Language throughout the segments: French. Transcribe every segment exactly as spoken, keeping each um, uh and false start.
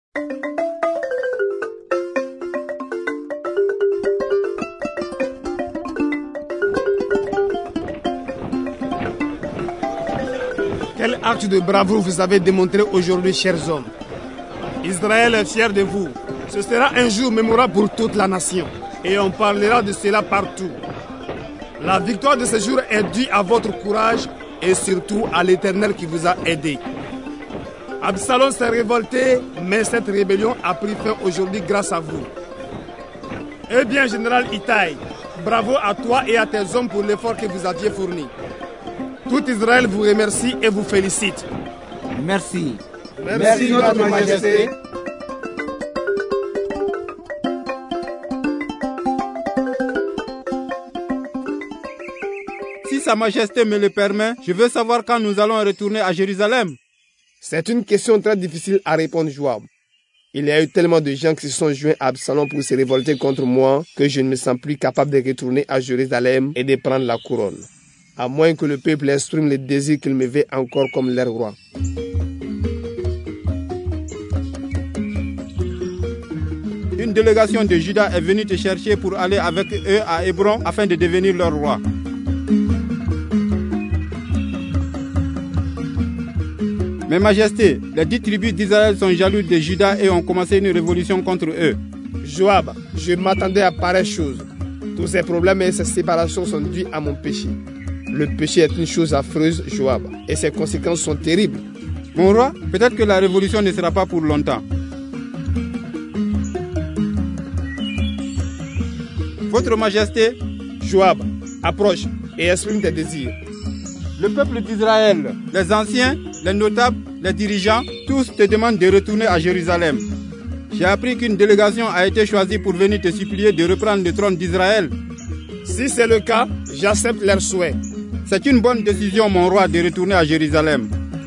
Quel acte de bravoure vous avez démontré aujourd'hui, chers hommes. Israël est fier de vous. Ce sera un jour mémorable pour toute la nation. Et on parlera de cela partout. La victoire de ce jour est due à votre courage et surtout à l'Éternel qui vous a aidé. Absalom s'est révolté, mais cette rébellion a pris fin aujourd'hui grâce à vous. Eh bien, général Itai, bravo à toi et à tes hommes pour l'effort que vous aviez fourni. Tout Israël vous remercie et vous félicite. Merci. Merci, Merci Votre Majesté. Si Sa Majesté me le permet, je veux savoir quand nous allons retourner à Jérusalem. C'est une question très difficile à répondre, Joab. Il y a eu tellement de gens qui se sont joints à Absalom pour se révolter contre moi que je ne me sens plus capable de retourner à Jérusalem et de prendre la couronne. À moins que le peuple exprime le désir qu'il me veut encore comme leur roi. Une délégation de Juda est venue te chercher pour aller avec eux à Hébron afin de devenir leur roi. Mais Majesté, les dix tribus d'Israël sont jaloux de Juda et ont commencé une révolution contre eux. Joab, je m'attendais à pareille chose. Tous ces problèmes et ces séparations sont dus à mon péché. Le péché est une chose affreuse, Joab, et ses conséquences sont terribles. Mon roi, peut-être que la révolution ne sera pas pour longtemps. Votre Majesté, Joab, approche et exprime tes désirs. Le peuple d'Israël, les anciens, les notables, les dirigeants, tous te demandent de retourner à Jérusalem. J'ai appris qu'une délégation a été choisie pour venir te supplier de reprendre le trône d'Israël. Si c'est le cas, j'accepte leur souhait. C'est une bonne décision, mon roi, de retourner à Jérusalem.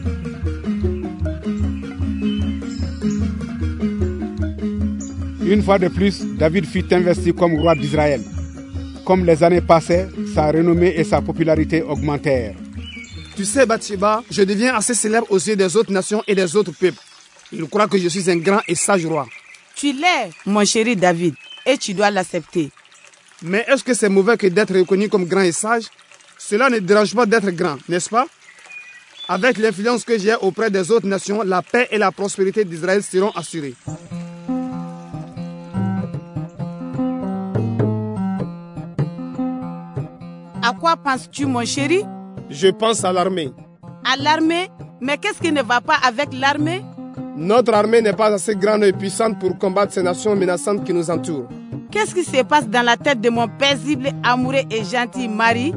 Une fois de plus, David fut investi comme roi d'Israël. Comme les années passaient, sa renommée et sa popularité augmentèrent. Tu sais, Bathsheba, je deviens assez célèbre aux yeux des autres nations et des autres peuples. Ils croient que je suis un grand et sage roi. Tu l'es, mon chéri David, et tu dois l'accepter. Mais est-ce que c'est mauvais que d'être reconnu comme grand et sage? Cela ne dérange pas d'être grand, n'est-ce pas? Avec l'influence que j'ai auprès des autres nations, la paix et la prospérité d'Israël seront assurées. À quoi penses-tu, mon chéri? Je pense à l'armée. À l'armée? Mais qu'est-ce qui ne va pas avec l'armée? Notre armée n'est pas assez grande et puissante pour combattre ces nations menaçantes qui nous entourent. Qu'est-ce qui se passe dans la tête de mon paisible, amoureux et gentil mari?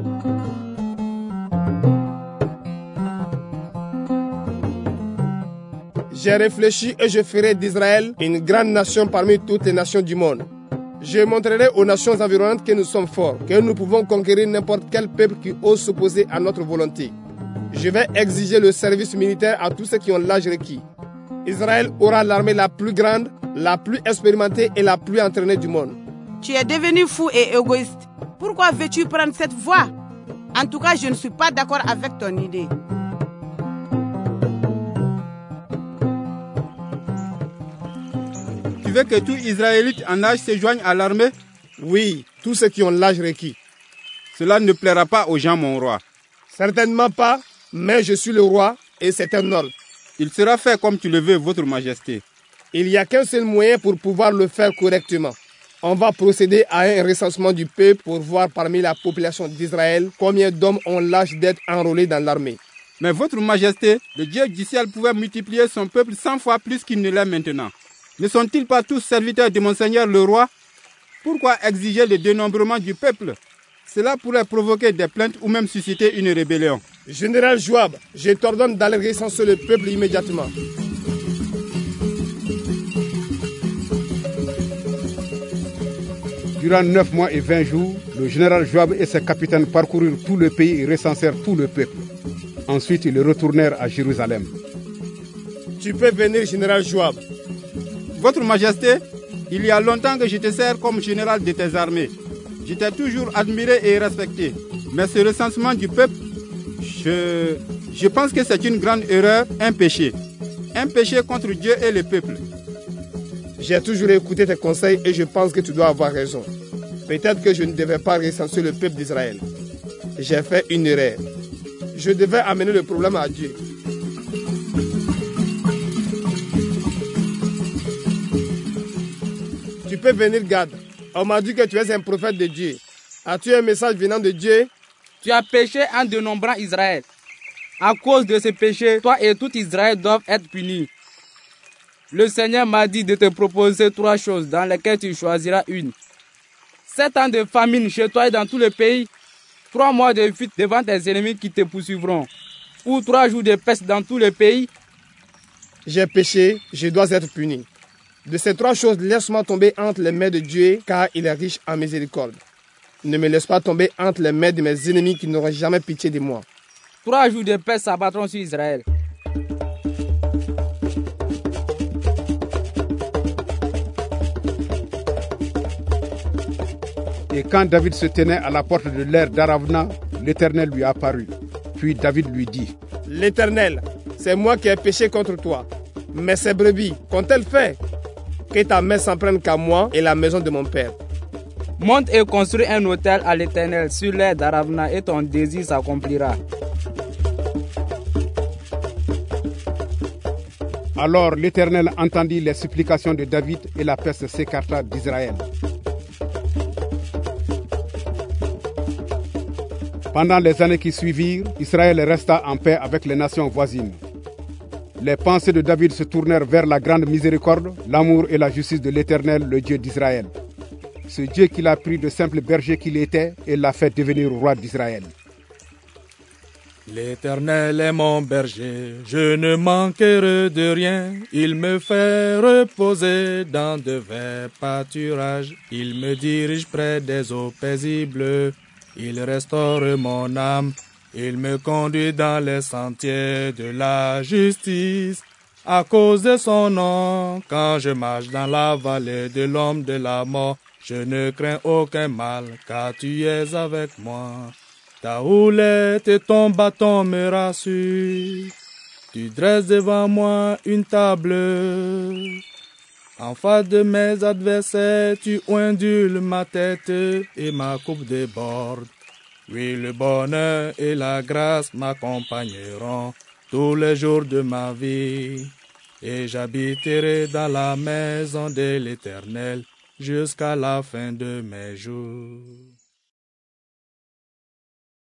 J'ai réfléchi et je ferai d'Israël une grande nation parmi toutes les nations du monde. Je montrerai aux nations environnantes que nous sommes forts, que nous pouvons conquérir n'importe quel peuple qui ose s'opposer à notre volonté. Je vais exiger le service militaire à tous ceux qui ont l'âge requis. Israël aura l'armée la plus grande, la plus expérimentée et la plus entraînée du monde. Tu es devenu fou et égoïste. Pourquoi veux-tu prendre cette voie? En tout cas, je ne suis pas d'accord avec ton idée. Tu veux que tous les Israélites en âge se joignent à l'armée? Oui, tous ceux qui ont l'âge requis. Cela ne plaira pas aux gens, mon roi. Certainement pas, mais je suis le roi et c'est un ordre. Il sera fait comme tu le veux, votre Majesté. Il n'y a qu'un seul moyen pour pouvoir le faire correctement. On va procéder à un recensement du peuple pour voir parmi la population d'Israël combien d'hommes ont l'âge d'être enrôlés dans l'armée. Mais votre Majesté, le Dieu du ciel pouvait multiplier son peuple cent fois plus qu'il ne l'est maintenant. Ne sont-ils pas tous serviteurs de mon Seigneur le roi? Pourquoi exiger le dénombrement du peuple? Cela pourrait provoquer des plaintes ou même susciter une rébellion. Général Joab, je t'ordonne d'aller recenser le peuple immédiatement. Durant neuf mois et vingt jours, le général Joab et ses capitaines parcoururent tout le pays et recensèrent tout le peuple. Ensuite, ils retournèrent à Jérusalem. Tu peux venir, général Joab. Votre Majesté, il y a longtemps que je te sers comme général de tes armées. Je t'ai toujours admiré et respecté. Mais ce recensement du peuple, je, je pense que c'est une grande erreur, un péché. Un péché contre Dieu et le peuple. J'ai toujours écouté tes conseils et je pense que tu dois avoir raison. Peut-être que je ne devais pas recenser le peuple d'Israël. J'ai fait une erreur. Je devais amener le problème à Dieu. Tu peux venir, Gad. On m'a dit que tu es un prophète de Dieu. As-tu un message venant de Dieu? Tu as péché en dénombrant Israël. À cause de ce péché, toi et tout Israël doivent être punis. Le Seigneur m'a dit de te proposer trois choses dans lesquelles tu choisiras une. Sept ans de famine chez toi et dans tout le pays. Trois mois de fuite devant tes ennemis qui te poursuivront. Ou trois jours de peste dans tout le pays. J'ai péché, je dois être puni. De ces trois choses, laisse-moi tomber entre les mains de Dieu, car il est riche en miséricorde. Ne me laisse pas tomber entre les mains de mes ennemis qui n'auront jamais pitié de moi. Trois jours de peste s'abattront sur Israël. Et quand David se tenait à la porte de l'aire d'Aravna, l'Éternel lui apparut. Puis David lui dit: L'Éternel, c'est moi qui ai péché contre toi. Mais ces brebis, qu'ont-elles fait? Que ta main s'en prenne qu'à moi et la maison de mon père. Monte et construis un autel à l'Éternel sur l'aire d'Aravna et ton désir s'accomplira. Alors l'Éternel entendit les supplications de David et la peste s'écarta d'Israël. Pendant les années qui suivirent, Israël resta en paix avec les nations voisines. Les pensées de David se tournèrent vers la grande miséricorde, l'amour et la justice de l'Éternel, le Dieu d'Israël. Ce Dieu qu'il a pris de simple berger qu'il était et l'a fait devenir roi d'Israël. L'Éternel est mon berger, je ne manquerai de rien. Il me fait reposer dans de verts pâturages. Il me dirige près des eaux paisibles. Il restaure mon âme. Il me conduit dans les sentiers de la justice. À cause de son nom, quand je marche dans la vallée de l'ombre de la mort, je ne crains aucun mal, car tu es avec moi. Ta houlette et ton bâton me rassurent. Tu dresses devant moi une table. En face de mes adversaires, tu ondules ma tête et ma coupe déborde. Oui, le bonheur et la grâce m'accompagneront tous les jours de ma vie. Et j'habiterai dans la maison de l'Éternel jusqu'à la fin de mes jours.